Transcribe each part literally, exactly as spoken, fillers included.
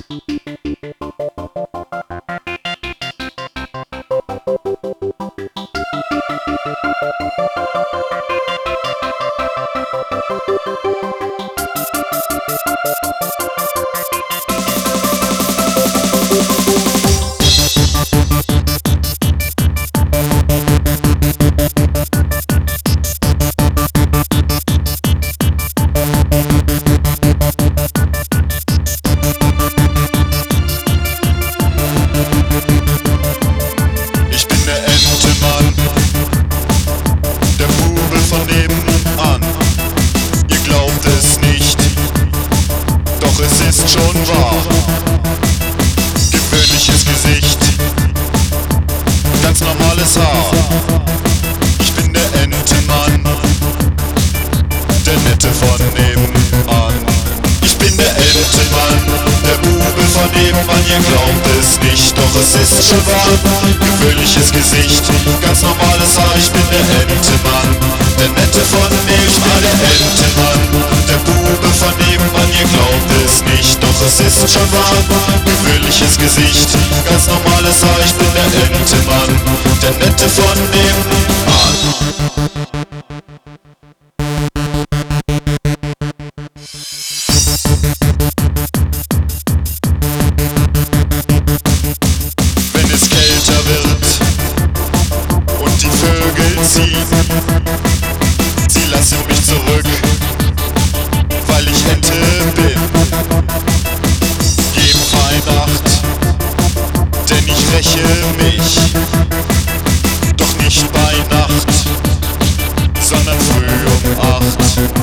Schon wahr. Gewöhnliches Gesicht, ganz normales Haar. Ich bin der Entenmann, der Nette von nebenan. Ich bin der Entenmann, der Bube von nebenan. Ihr glaubt es nicht, doch es ist schon wahr. Gewöhnliches Gesicht, ganz normales Haar. Ich bin der Entenmann, der Nette von nebenan. Der Entenmann, der Bube von nebenan. Ihr glaubt es nicht, doch es ist schon wahr. Gewöhnliches Gesicht, ganz normales Haar. Ich bin der Entenmann, der Nette von nebenan. Wenn es kälter wird und die Vögel ziehen, sie lassen mich zurück, weil ich Ente bin. Geben Weihnacht, denn ich räche mich, doch nicht bei Nacht, sondern früh um acht.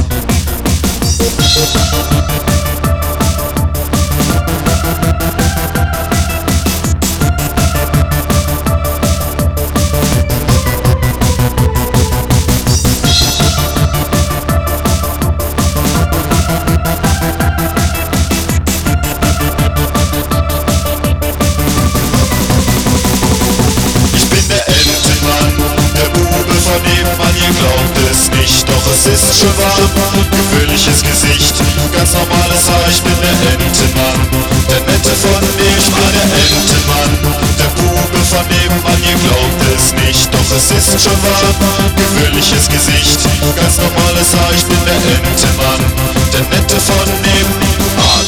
Ihr glaubt es nicht, doch es ist schon wahr. Gewöhnliches Gesicht, ganz normales Haar. Ich bin der Entenmann, der Nette von nebenan. Der Entenmann, der Bube von nebenan. Ihr glaubt es nicht, doch es ist schon wahr. Gewöhnliches Gesicht, ganz normales Haar. Ich bin der Entenmann, der Nette von nebenan.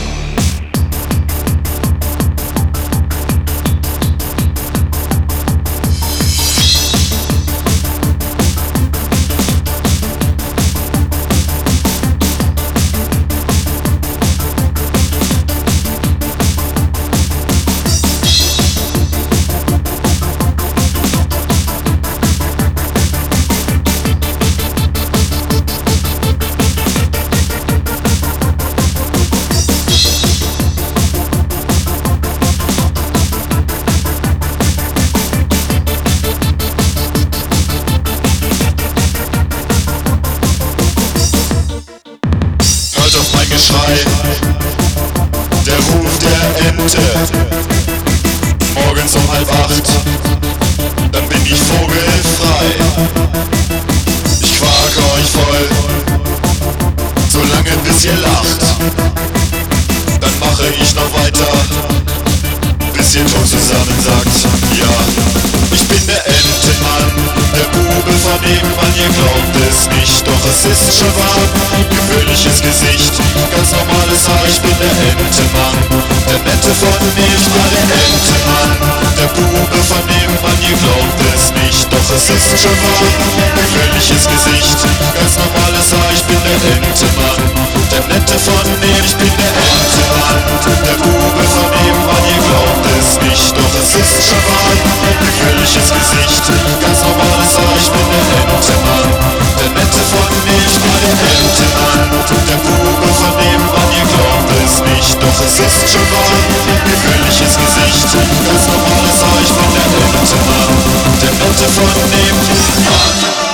Auf mein Geschrei, der Ruf der Ente. Morgens um halb acht, dann bin ich vogelfrei. Ich quake euch voll, solange bis ihr lacht. Dann mache ich noch weiter, bis ihr tot zusammen sagt, ja. Ich bin der Entenmann, der Bube von nebenan. Ihr glaubt es nicht, doch es ist schon wahr. Gewöhnliches Gesicht, ganz normales Haar. Ich bin der Entenmann, der Nette von nebenan. Der Entenmann, der Bube von nebenan. Ihr glaubt es nicht, doch es ist schon wahr. Gewöhnliches Gesicht, ganz normales Haar. Ich bin der Entenmann, der Nette von nebenan. Ich bin der Entenmann, der Bube von nebenan. Ihr glaubt es nicht, doch es ist schon wahr. Gewöhnliches Gesicht, ganz normales Haar. Ich bin der Entenmann, der Nette von nebenan. Der Entenmann, der Bube von nebenan. Ihr glaubt es nicht, doch es ist schon wahr. Gewöhnliches Gesicht, ganz normales Haar. Ich bin der Entenmann, der Nette von nebenan.